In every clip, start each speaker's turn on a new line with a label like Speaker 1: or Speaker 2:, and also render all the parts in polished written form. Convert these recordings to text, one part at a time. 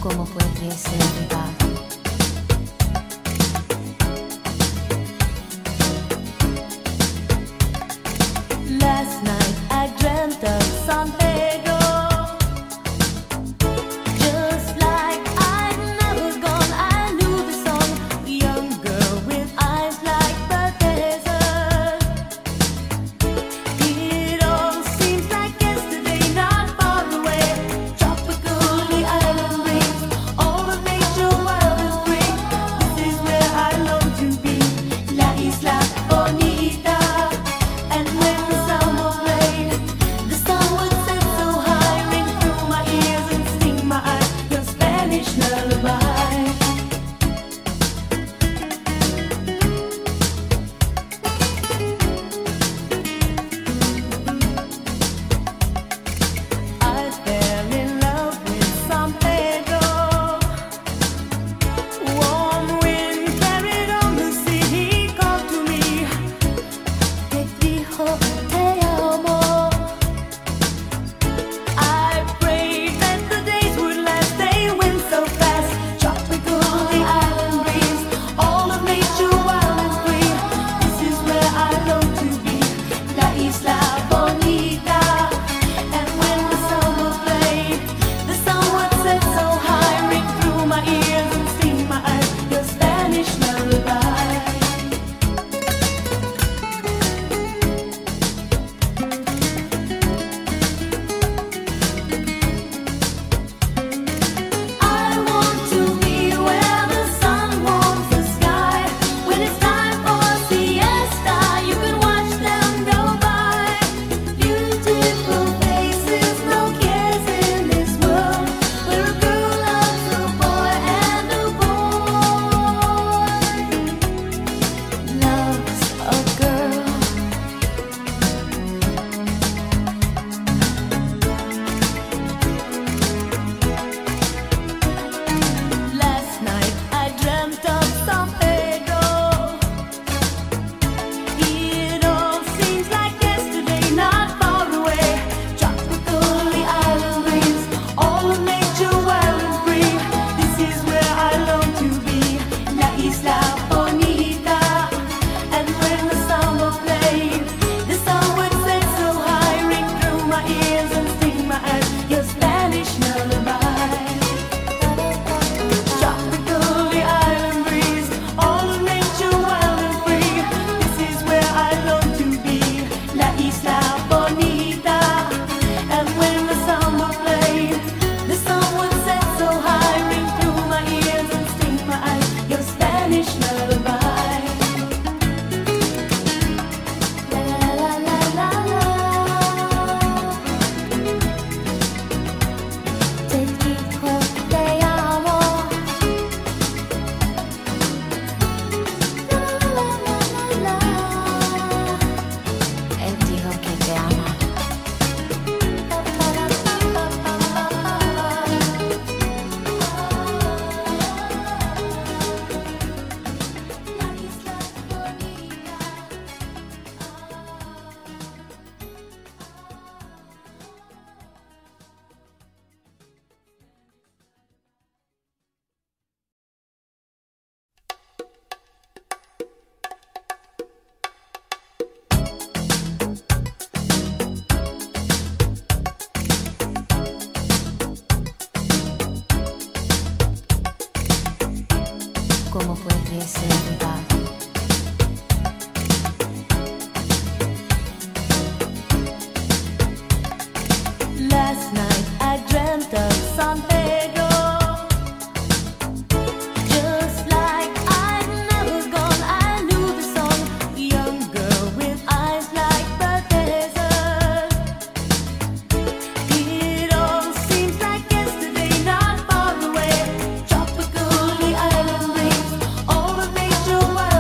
Speaker 1: como pudiese arribar. Last night I dreamt of San Pedro, just like I'd never gone. I knew the song, young girl with eyes like the desert. It all seems like yesterday, not far away. Tropical, the island rings, all of nature wild and free. This is where I long to be, La Isla Bonita. And when the summer played, the sun would set so high, ring through my ears and sting my eyes, your Spanish lullaby. I fell in love with San Pedro. Warm wind carried on the sea. He called to me, te dijo te amo. I prayed that the days would last. They went so fast. Tropical, the island breeze, all of nature wild and free. This is where I long to be, La Isla Bonita. And when the summer played, the sun would set so high, ring through my ears and sting my eyes, your Spanish lullaby. I want to be where the sun warms the sky. When it's time for siesta, you can watch them go by. Beautiful faces, no cares in this world, where a girl loves a boy and a boy loves a girl. Last night I dreamt of San Pedro. It all seems like yesterday, not far away. Tropical, the island breeze, all of nature wild and free. This is where I long to be, La Isla Bonita. And when the summer played, the sun would set so high, ring through my ears and sting my eyes, your Spanish lullaby. Tropical, the island breeze, all of nature wild and free. This is where I long to be, La Isla Bonita. And when the summer played, the sun would set so high, ring through my ears and sting my eyes, your Spanish lullaby. La la la la la. Te dijo te amo. La la la la la. Él dijo que te ama. La Isla Bonita. Como pudiese arribar. Last night I dreamt of San Pedro, just like I'd never gone. I knew the song, young girl with eyes like the desert. It all seems like yesterday, not far away. Tropical, the island rings, all of nature wild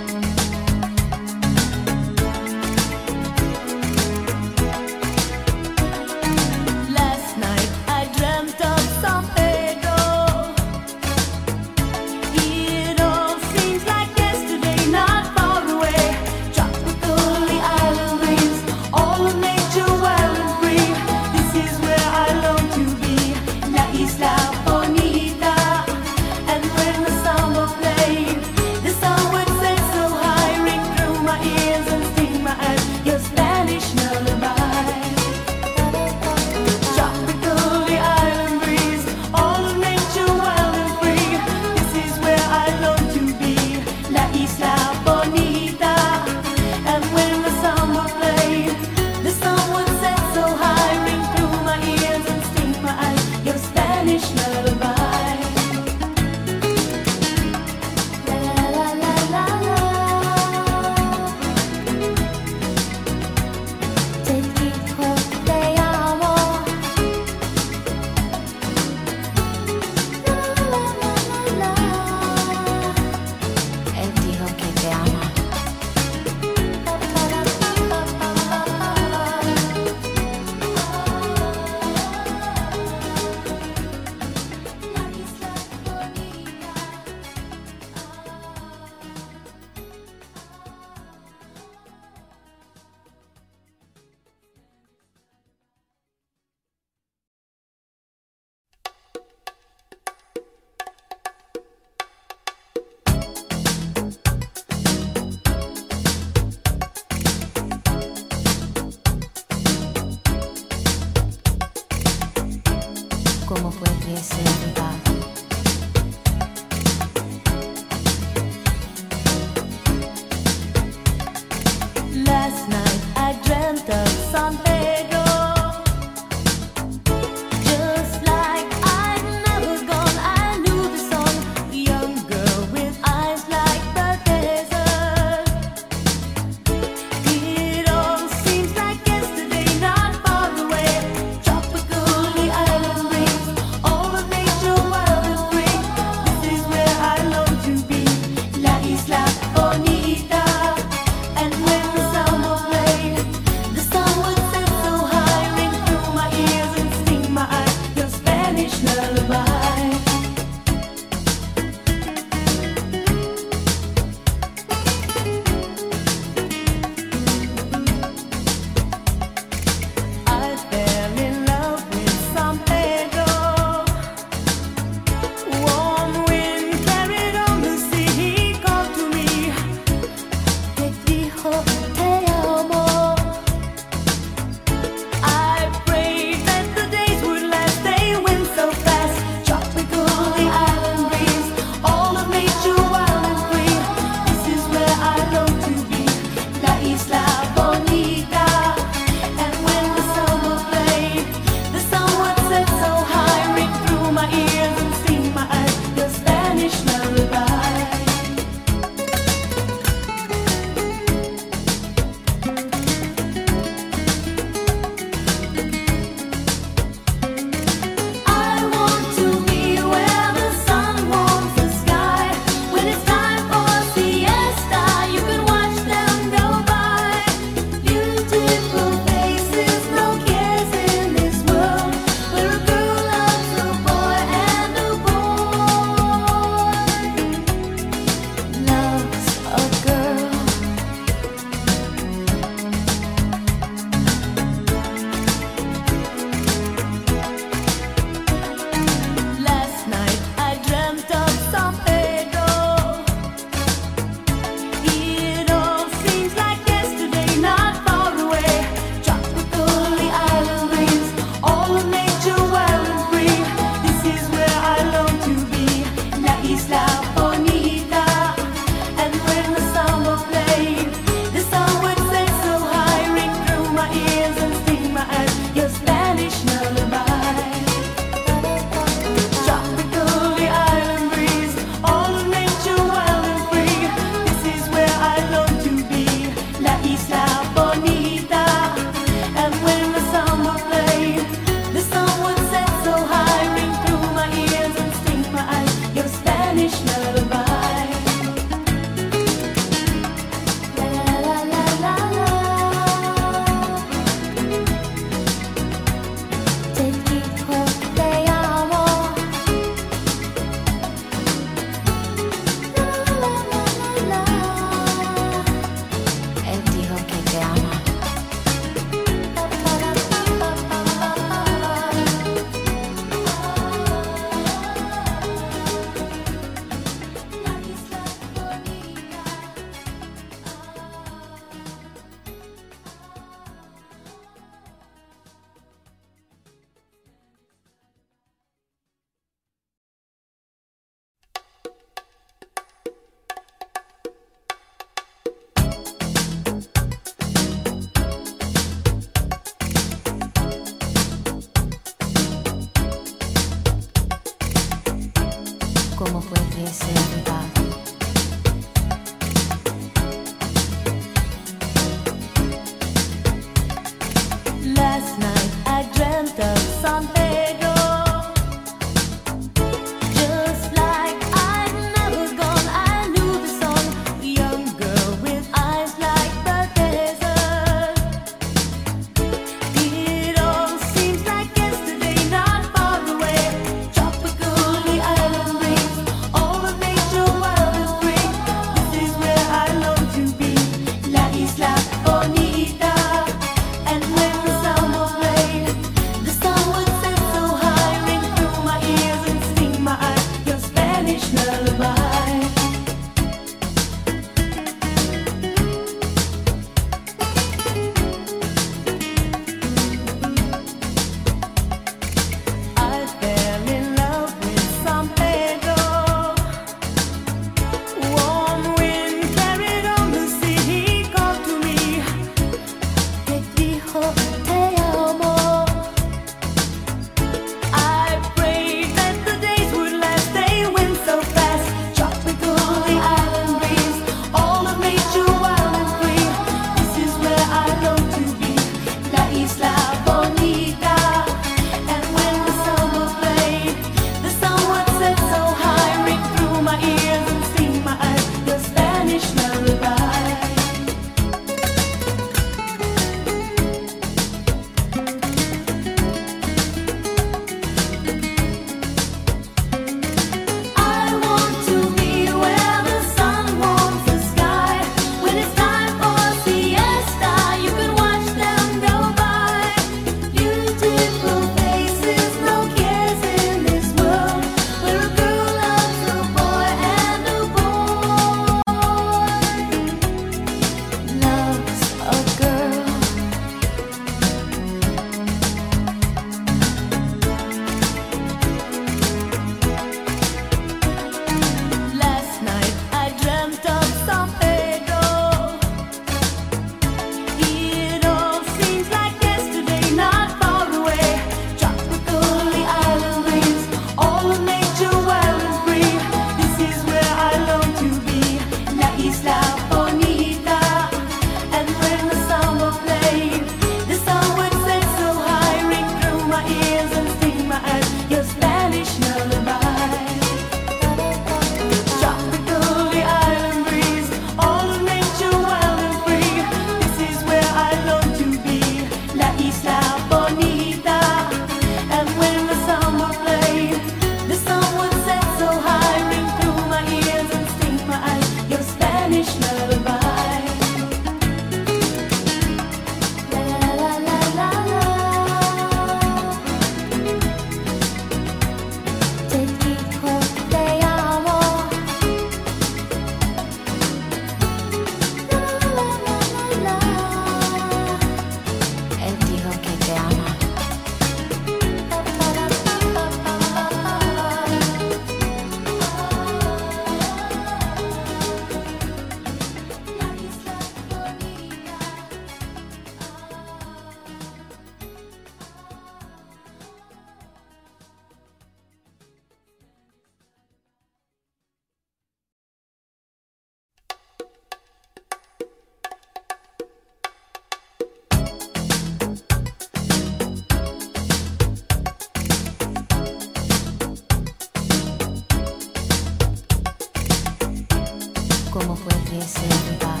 Speaker 2: cómo fue que se va.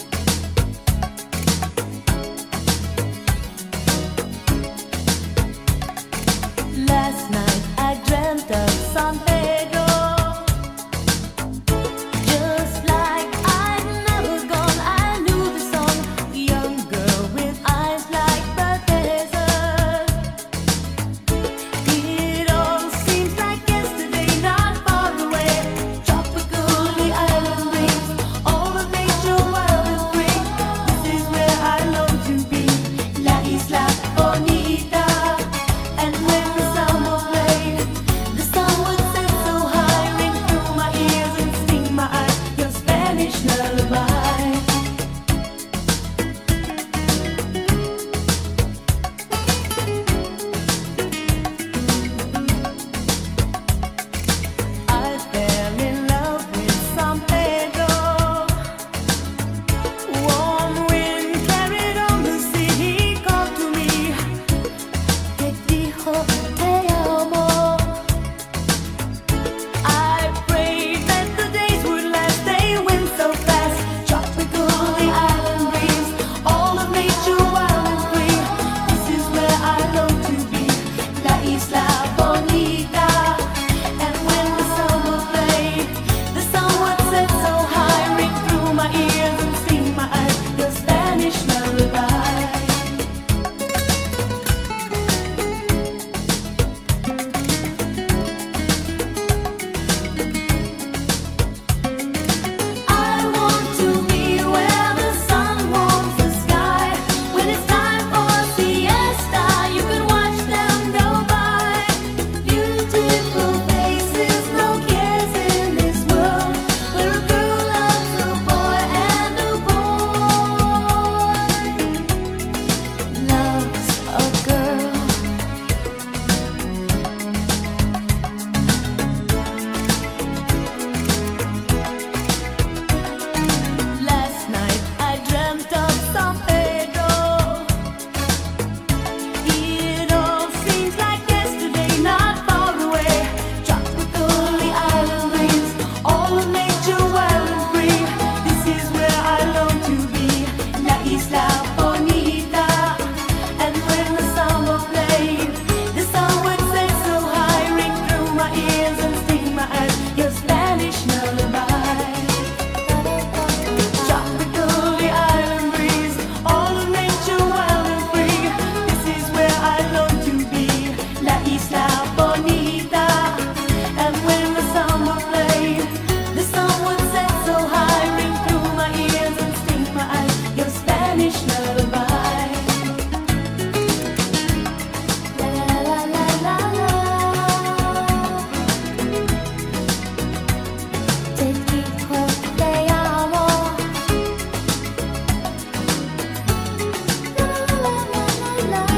Speaker 1: Last night I dreamt of San Pedro, just like I'd never gone. I knew the song, a young girl with eyes like the desert. It all seems like yesterday, not far away. Tropical, the island breeze, all of nature wild and free. This is where I long to be, La Isla Bonita. And when the summer played, the sun would set so high, ring through my ears and sting my eyes, your Spanish lullaby. I fell in love with San Pedro. Warm wind carried on the sea, he called to me. Te dijo te amo. I prayed that the days would last, they went so fast. Tropical, the island breeze, all of nature wild and free. This is where I long to be, La Isla Bonita. And when the summer played, the sun would set so high, ring through my ears and sting my eyes, your Spanish lullaby. I want to be where the sun warms the sky. When it's time for siesta, you can watch them go by. Beautiful faces, no cares in this world, where a girl loves a boy and a boy loves a girl. Last night I dreamt of San Pedro. It all seems like yesterday, not far away. Tropical, the island breeze, all of nature wild and free. This is where I long to be, La Isla Bonita. And when the summer played, the sun would set so high, ring through my ears and sting my eyes, your Spanish lullaby. Tropical, the island breeze, all of nature wild and free. This is where I long to be, La Isla Bonita. And when the summer played, the sun would set so high, ring through my ears and sting my eyes, your Spanish lullaby. La la la la la. Te dijo te amo. La la la la la.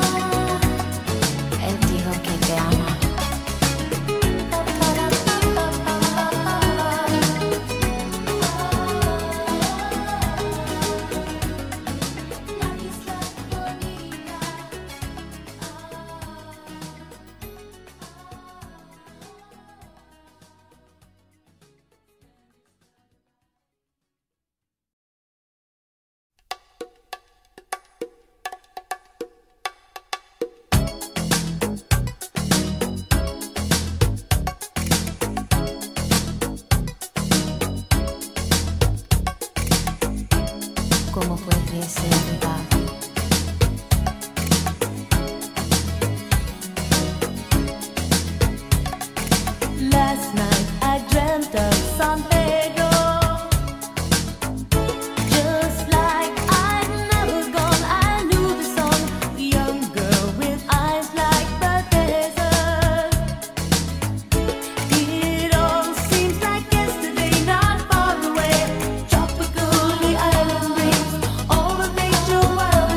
Speaker 2: Él dijo que te ama. Cómo fue que se va.
Speaker 1: Last night I dreamt of San Pedro, just like I'd never gone. I knew the song, a young girl with eyes like the desert. It all seems like yesterday, not far away. Tropical, the island breeze, all of nature wild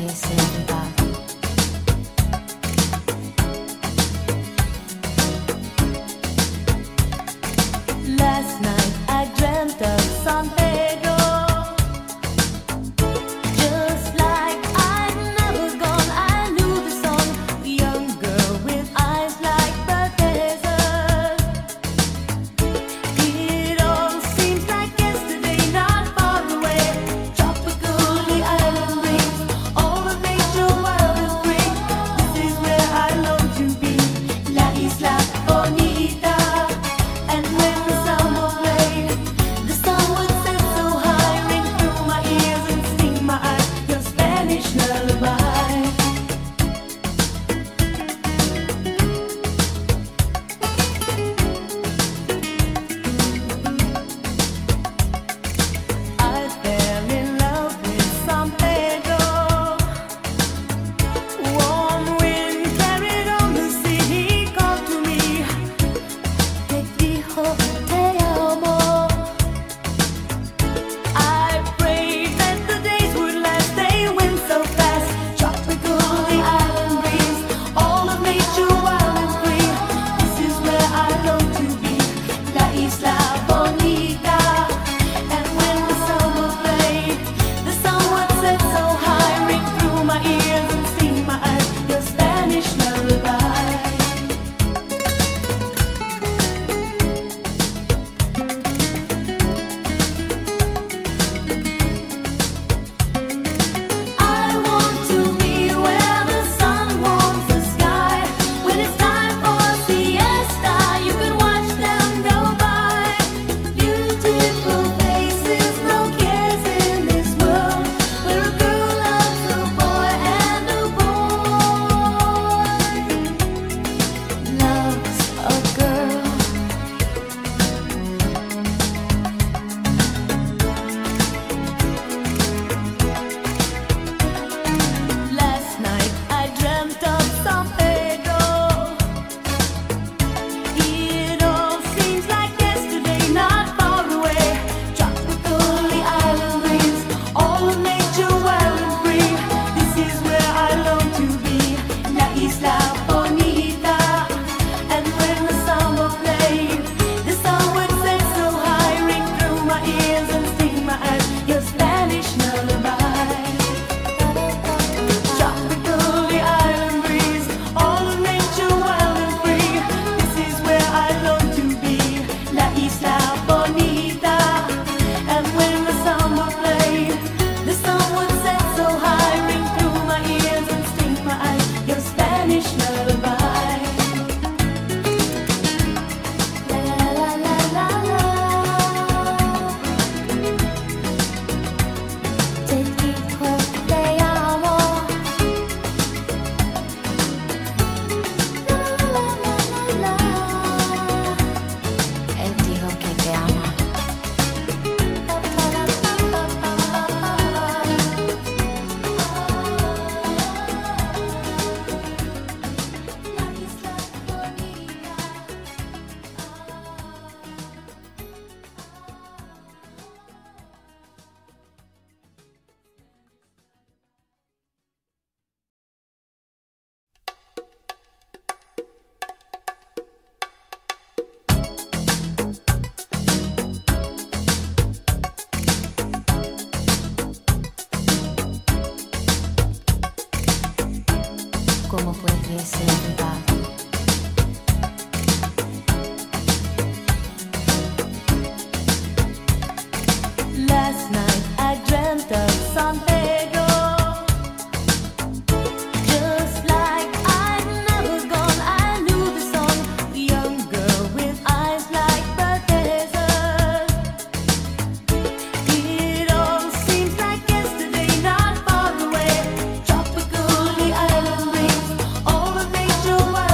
Speaker 2: pudiese arribar.
Speaker 1: Last night I dreamt of San Pedro, just like I'd never gone. I knew the song, a young girl with eyes like the desert. It all seems like yesterday, not far away. Tropical, the island breeze, all of nature wild and free. This is where I long to be, La Isla Bonita. And when the samba played, the sun would set so high, ring through my ears and sting my eyes, your Spanish lullaby. I fell in love with San Pedro. Warm wind carried on the sea, he called to me. Te dijo te amo. I prayed that the days would last, they went so fast. Tropical, the island breeze, all of nature wild and free. This is where I long to be, La Isla Bonita. And when the samba played, the sun would set so high, ring through my ears and sting my eyes, your Spanish lullaby. I want to be where the sun warms the sky. When it's time for siesta, you can watch them go by. Beautiful faces, no cares in this world, where a girl loves a boy and a boy loves a girl. Last night I dreamt of San Pedro. It all seems like yesterday, not far away. Tropical, the island breeze, all of nature wild and free. This is where I long to be, La Isla Bonita. And when the samba played, the sun would set so high, ring through my ears and sting my eyes, your Spanish lullaby. Tropical, the island breeze, all of nature wild and free. This is where I long to be, La Isla Bonita. And when the samba played, the sun would set so high, ring through my ears and sting my eyes, your Spanish lullaby. La la la la la. Te dijo te amo. La la la la la.
Speaker 2: Él dijo que te ama.
Speaker 1: La Isla Bonita.
Speaker 2: Como pudiese arribar.
Speaker 1: Last night I dreamt of San Pedro, just like I'd never gone. I knew the song, a young girl with eyes like the desert. It all seems like yesterday, not far away. Tropical, the island breeze, all of nature wild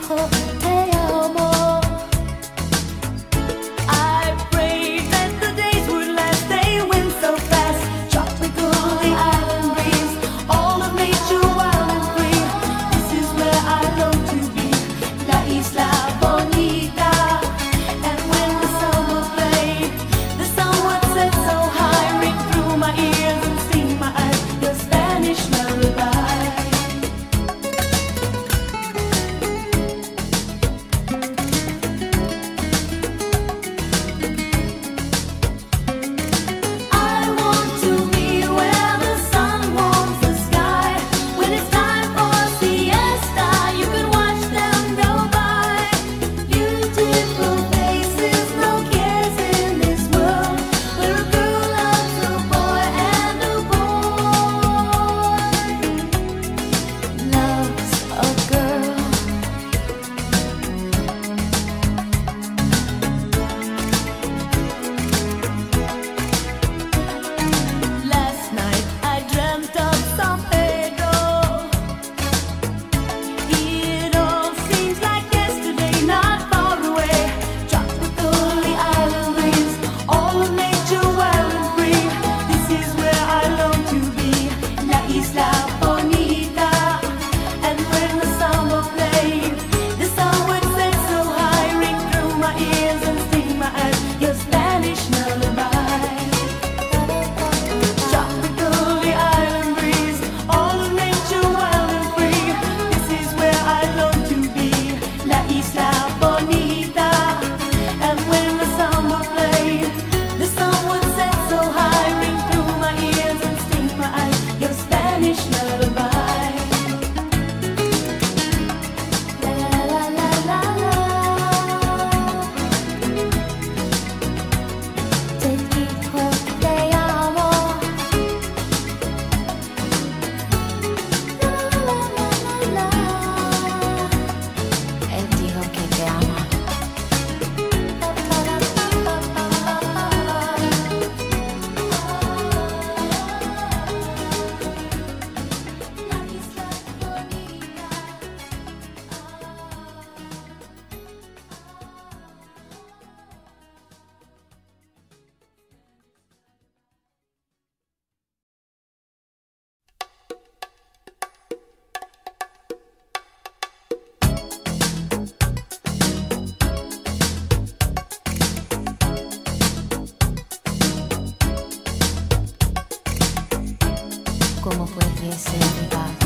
Speaker 2: ¿Cómo puede ser verdad?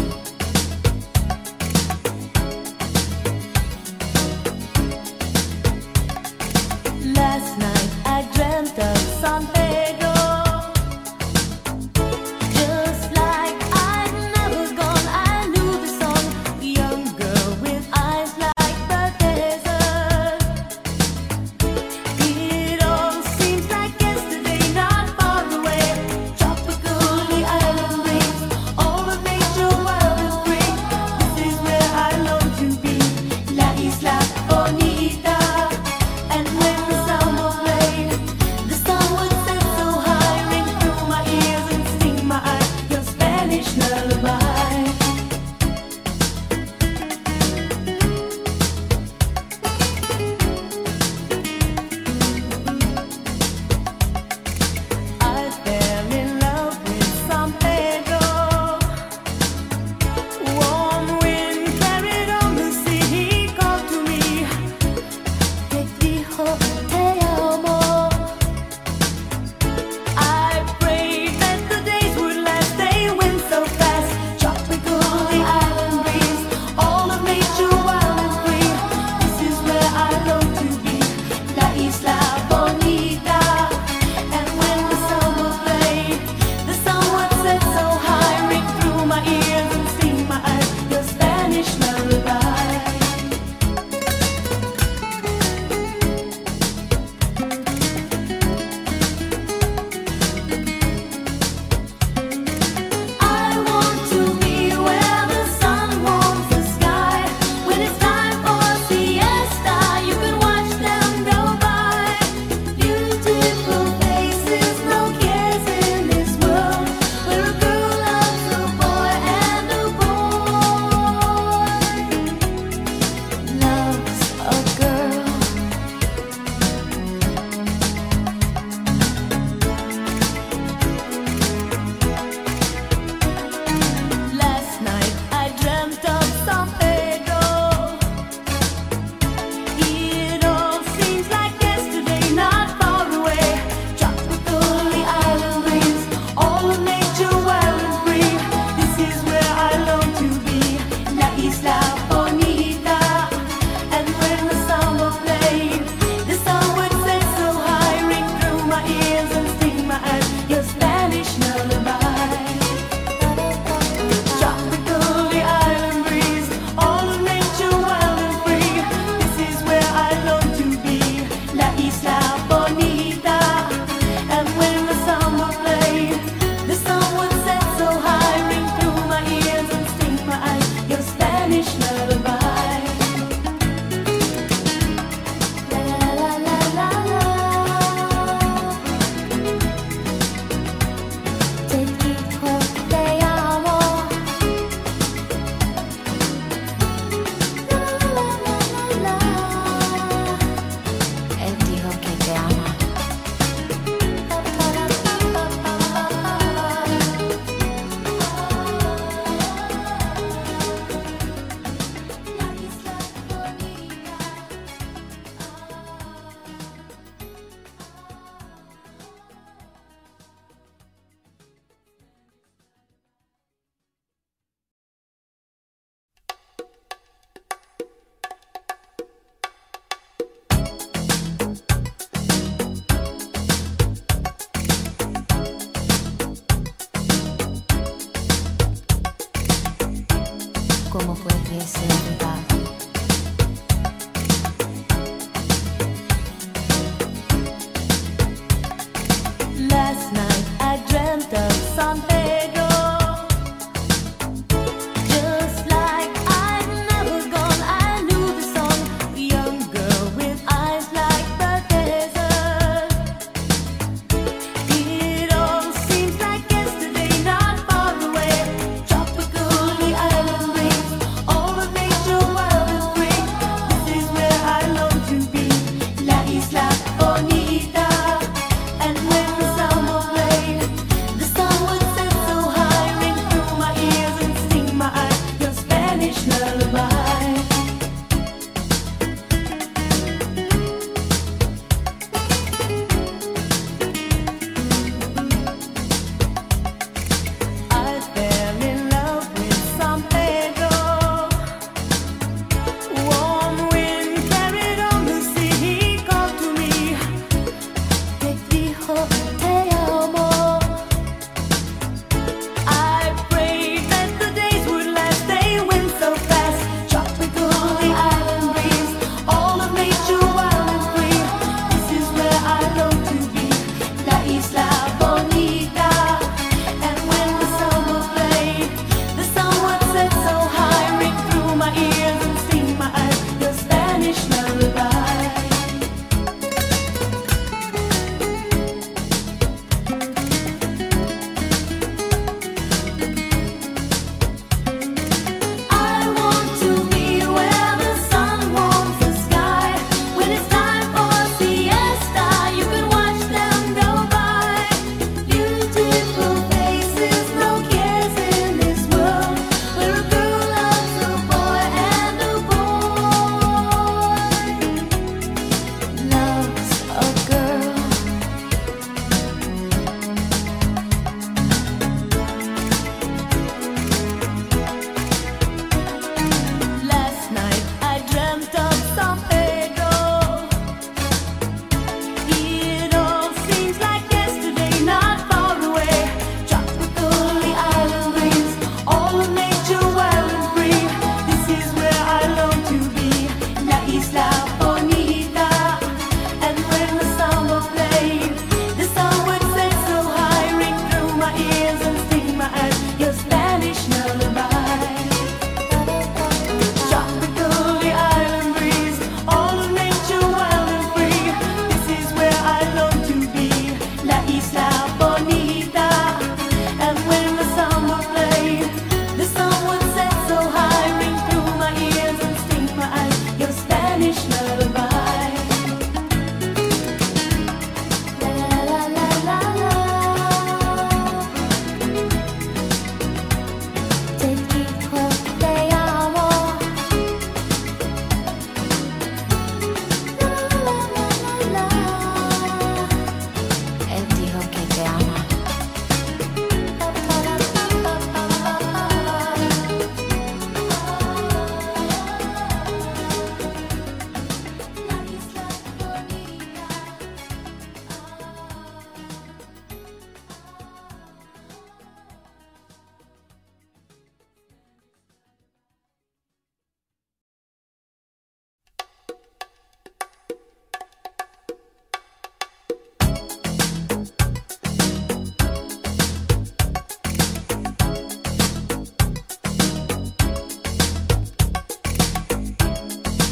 Speaker 1: Last night I dreamt of San Pedro, just like I'd never gone. I knew the song, young girl with eyes like the desert. It all seems like yesterday, not far away. Tropical, the island breeze, all of nature.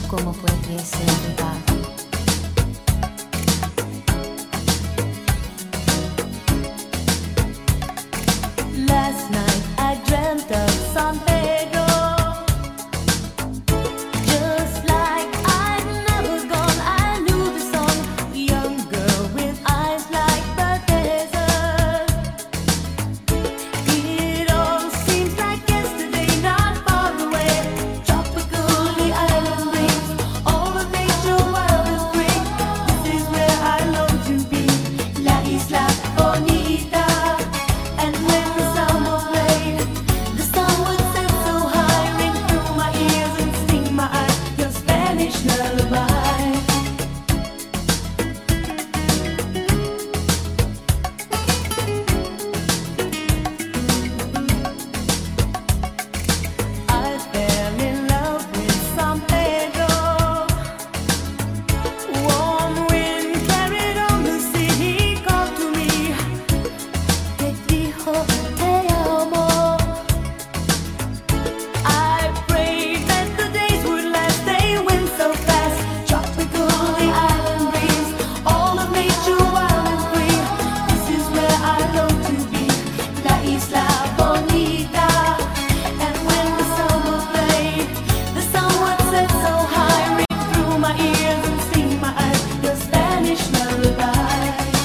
Speaker 2: como pudiese olvidar.
Speaker 1: Last night I dreamt of San Pedro, just like I'd never gone. I knew the song, young girl with eyes like the desert. It all seems like yesterday, not far away. Tropical, the island breeze, all of nature wild and free. This is where I long to be, La Isla Bonita. And when the summer played, the sun would set so high, ring through my ears and sting my eyes, your Spanish lullaby. I fell in love with San Pedro. Warm wind carried on the sea. He called to me, te dijo te amo. I prayed that the days would last. They went so fast. Tropical, the island breeze, all of nature wild and free. This is where I long to be, La Isla Bonita. And when the summer played, the sun would set so high, ring through my ears and sting my eyes, your Spanish lullaby.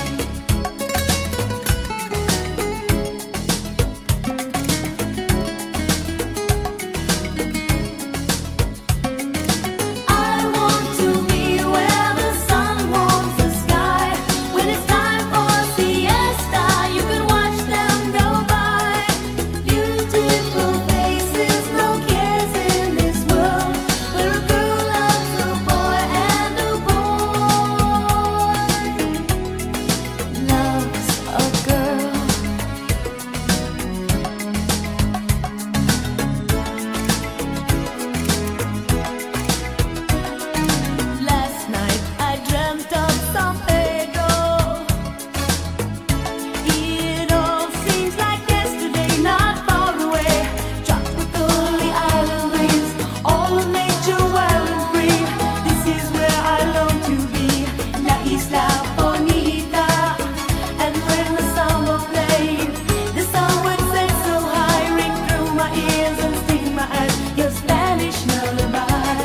Speaker 1: I want to be where the sun warms the sky. When it's time for siesta, you can watch them go by. Beautiful faces, no cares in this world, where a girl loves a boy and a boy loves a girl. Last night I dreamt of San Pedro. It all seems like yesterday, not far away. Tropical, the island breeze, all of nature wild and free. This is where I long to be, La Isla Bonita. And when the summer played, the sun would set so high, ring through my ears and sting my eyes, your Spanish lullaby.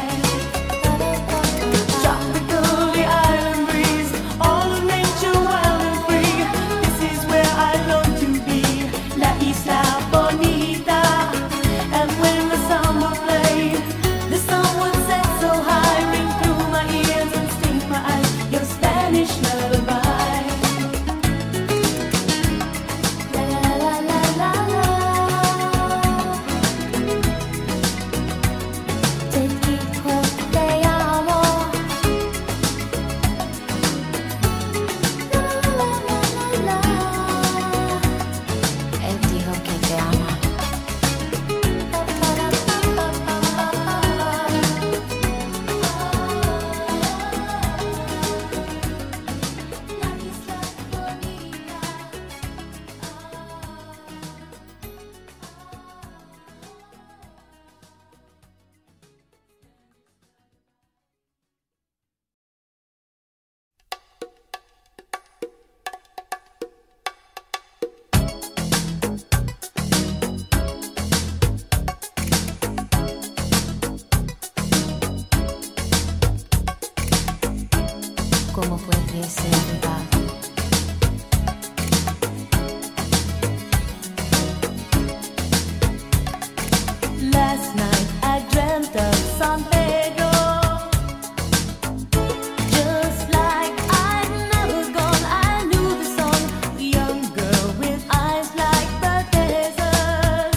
Speaker 1: Tropical, the island breeze, all of nature wild and free. This is where I long to be, La Isla Bonita. And when the summer played, the sun would set so high, ring through my ears and sting my eyes, your Spanish lullaby. La la la la la la. Te dijo te amo. La la la la la.
Speaker 2: Él dijo que te ama. Como pudiese olvidar.
Speaker 1: Last night I dreamt of San Pedro, just like I'd never gone. I knew the song, young girl with eyes like the desert.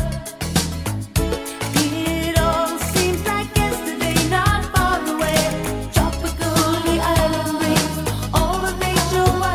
Speaker 1: It all seems like yesterday, not far away. Tropical, the island breeze, all of nature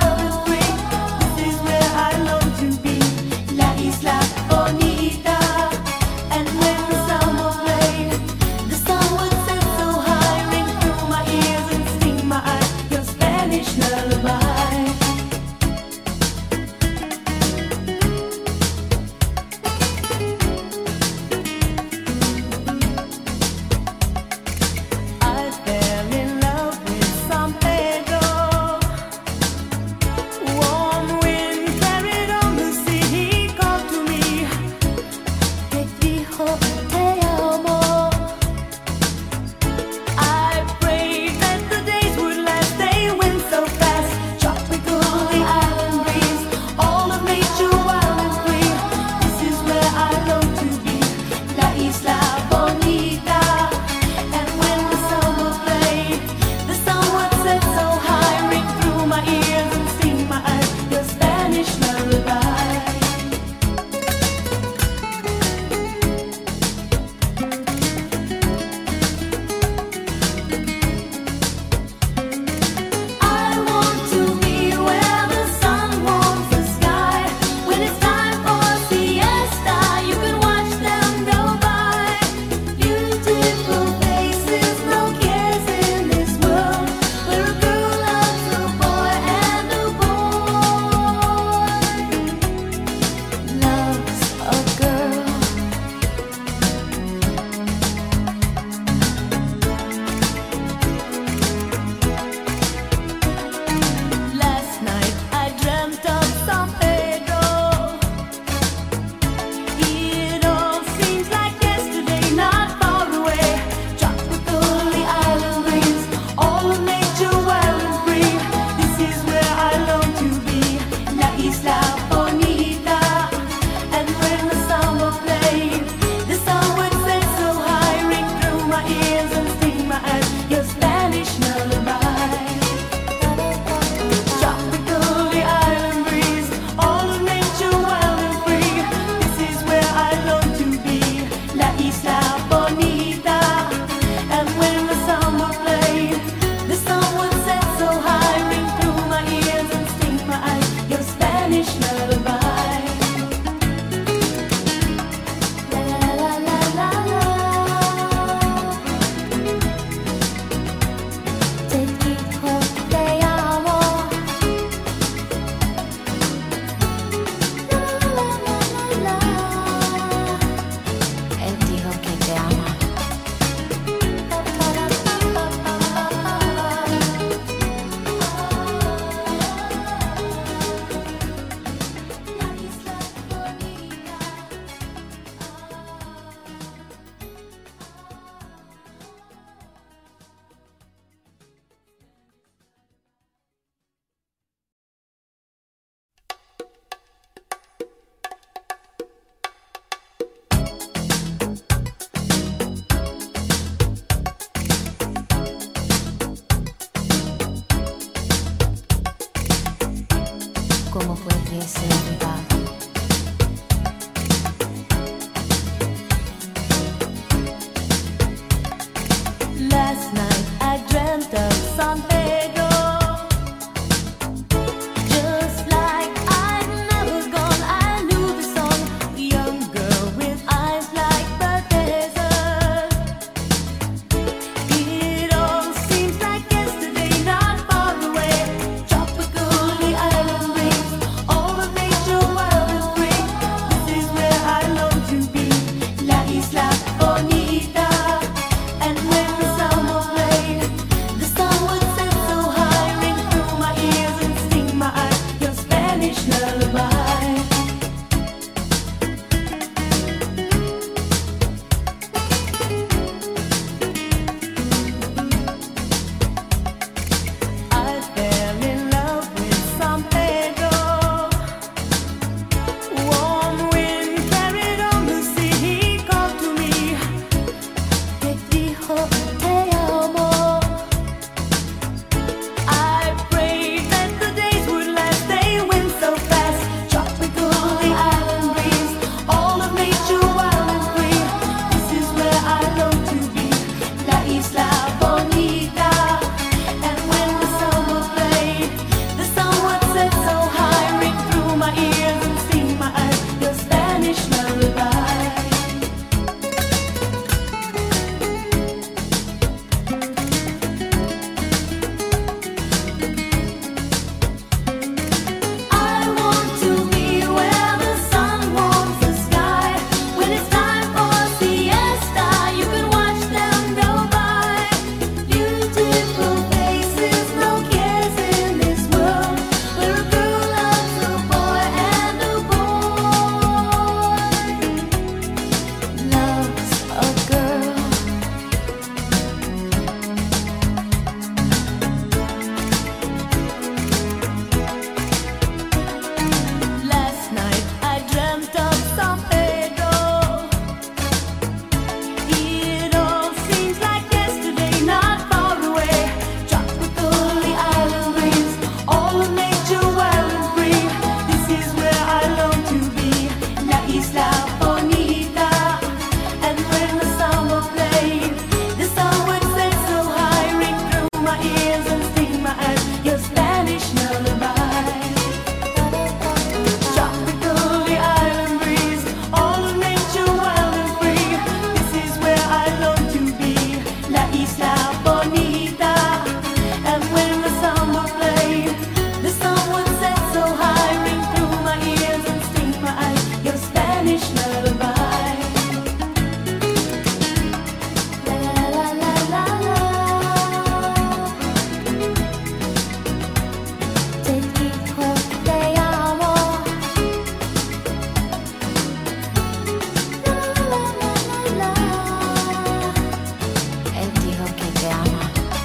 Speaker 2: pudiese olvidar.
Speaker 1: Last night I dreamt of San Pedro, just like I'd never gone. I knew the song, young girl with eyes like the desert. It all seems like yesterday, not far away. Tropical, the island breeze, all of nature wild and free. This is where I long to be, La Isla Bonita. And when the summer played, the sun would set so high, ring through my ears and sting my eyes, your Spanish lullaby. I fell in love with San Pedro. Warm wind carried on the sea, he called to me. Te dijo te amo. I prayed that the days would last, they went so fast. Tropical, the island breeze, all of nature wild and free. This is where I long to be, La Isla Bonita. And when the summer played, the sun would set so high, ring through my ears and sting my eyes, your Spanish lullaby. I want to be where the sun warms the sky. When it's time for siesta, you can watch them go by. Beautiful faces, no cares in this world, where a girl loves a boy and a boy loves a girl. Last night I dreamt of San Pedro. It all seems like yesterday, not far away. Tropical, the island breeze, all of nature wild and free. This is where I long to be, La Isla Bonita. And when the summer played, the sun would set so high, ring through my ears and sting my eyes, your Spanish lullaby. Tropical, the island breeze, all of nature wild and free. This is where I long to be, La Isla Bonita. And when the summer played, the sun would set so high, ring through my ears and sting my eyes, your Spanish lullaby. La la la la la. Te dijo te amo. La la la la la.
Speaker 2: Él dijo que te ama.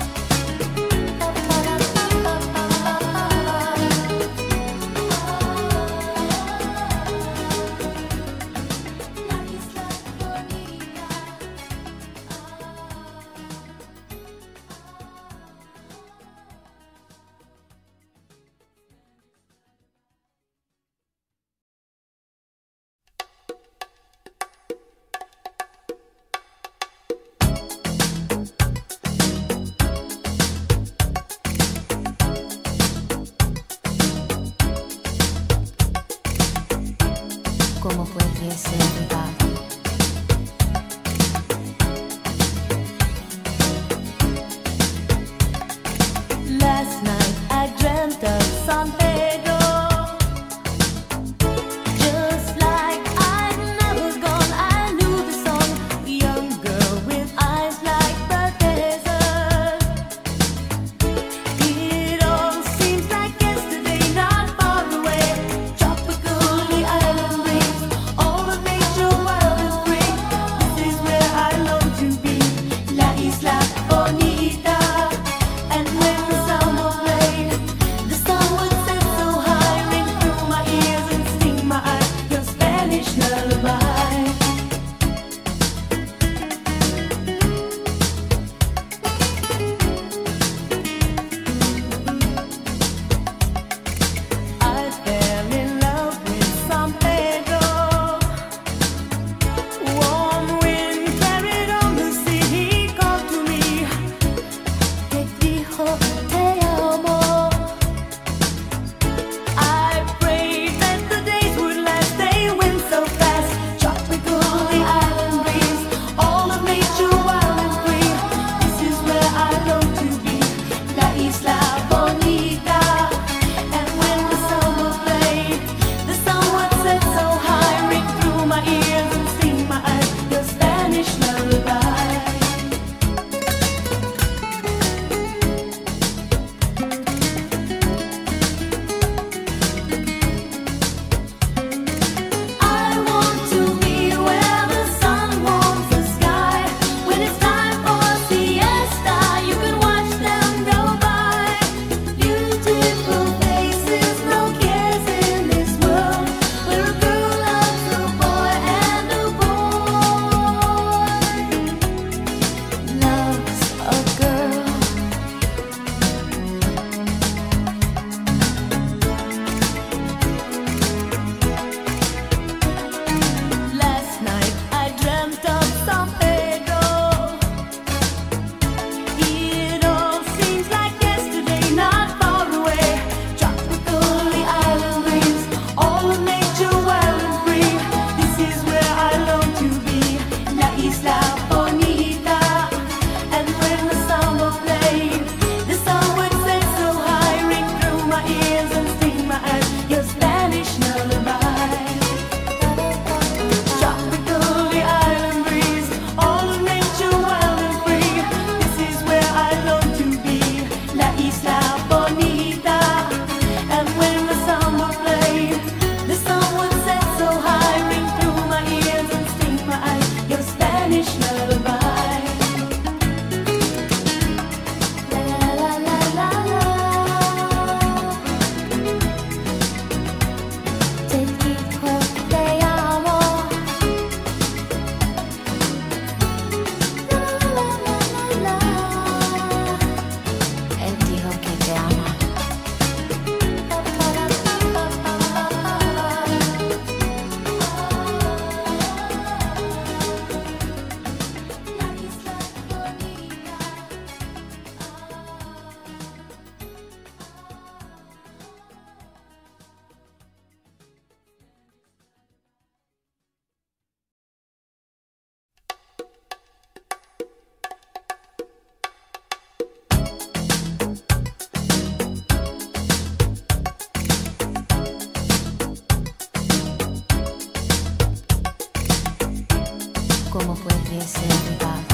Speaker 2: ¿Cómo pudiese olvidar?
Speaker 1: Last night I dreamt of San Pedro, just like I'd never gone. I knew the song, young girl with eyes like the desert. It all seems like yesterday, not far away. Tropical, the island breeze, all of nature wild dijo te amo. I prayed that the days would last, they went so fast. Tropical, the island breeze, all of nature wild and free. This is where I long to be, La Isla Bonita. And when the summer played, the sun would set so high, ring through my ears and sting my eyes, your Spanish lullaby. I want to be where the sun warms the sky. When it's time for siesta, you can watch them go by. Beautiful faces, no cares in this world, where a girl loves a boy and a boy loves a girl. Last night I dreamt of San Pedro. It all seems like yesterday, not far away. Tropical, the island breeze, all of nature wild and free. This is where I long to be, La Isla Bonita. And when the summer played, the sun would set so high, ring through my ears and sting my eyes, your Spanish lullaby. Tropical, the island breeze, all of nature wild and free. This is where I long to be, La Isla Bonita. And when the summer played, the sun would set so high, ring through my ears and sting my eyes, your Spanish lullaby. La la la la la. Te dijo te amo. La la la la la.
Speaker 2: Él dijo que te ama. ¿Cómo puede ser verdad?